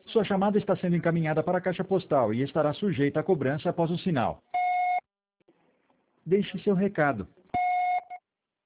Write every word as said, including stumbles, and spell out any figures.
Sua chamada está sendo encaminhada para a caixa postal e estará sujeita a cobrança após o sinal. Deixe seu recado.